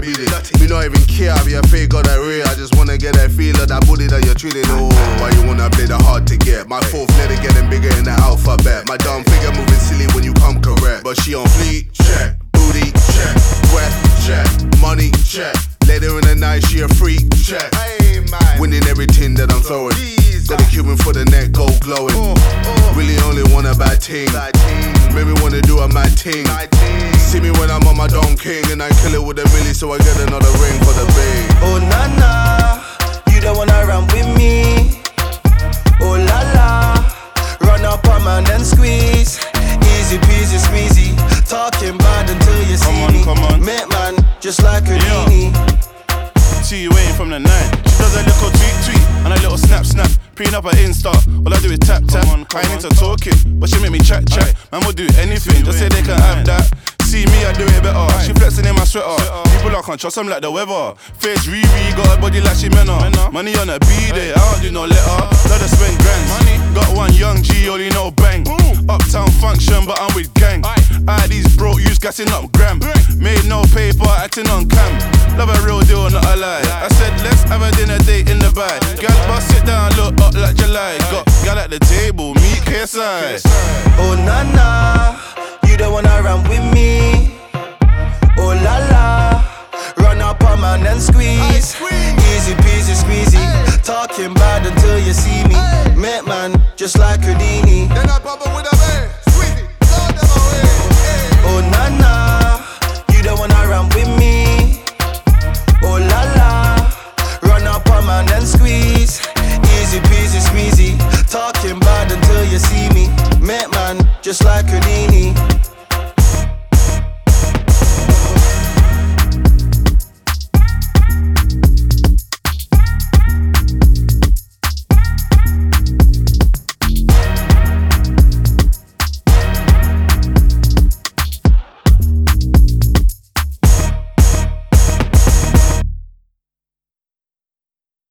diabetes. Me not even care, I be a fake or that real. I just wanna get that feel of that booty that you're treating. Oh, why you wanna play the hard to get? My fourth letter getting bigger in the alphabet. My dumb figure moving silly when you come correct. But she on fleek, check. Booty, check. Breath, check. Money, check. Later in the night, she a freak, check. Winning everything that I'm throwing. Got a Cuban for the neck, gold glowing. Really only want a bad team. Made me wanna do a mad ting. See me when I'm on my Don King, and I kill it with a milli, so I get another ring for the big. Oh na na, you don't wanna run with me. Oh la la, run up on man and squeeze. Easy peasy squeezy, talking bad until you see me. Come on. Make man, just like a genie. See you waiting from the night. She does a little tweet and a little snap. Preen up her Insta, all I do is tap. I ain't into talking, but she make me chat. Man will do anything, just say they can have that. See me, I do it better. She flexing in my sweater. People I can't trust them like the weather. Face Riri, got a body like she menna. Money on a B-day, I don't do no letter. Let her spend grands. Got one young G, only know bang. Uptown function, but I'm with gang. These broke youths gassing up gram. Made no paper, acting on cam. Love a real deal, not a lie. I said let's have a dinner date in the bag. Gal, bust sit down, look up like July. Got gal at the table, meet KSI. Oh na na, you don't wanna run with me. Oh la la, run up on man and squeeze. Easy peasy squeezy, talking bad until you see me. Make man, just like Houdini. Then I bubble with a man, squeeze it, throw them away. Oh na na, you don't wanna run with me. Oh la la, run up on man and squeeze. Easy peasy squeezy, talking bad until you see me. Make man, just like Houdini.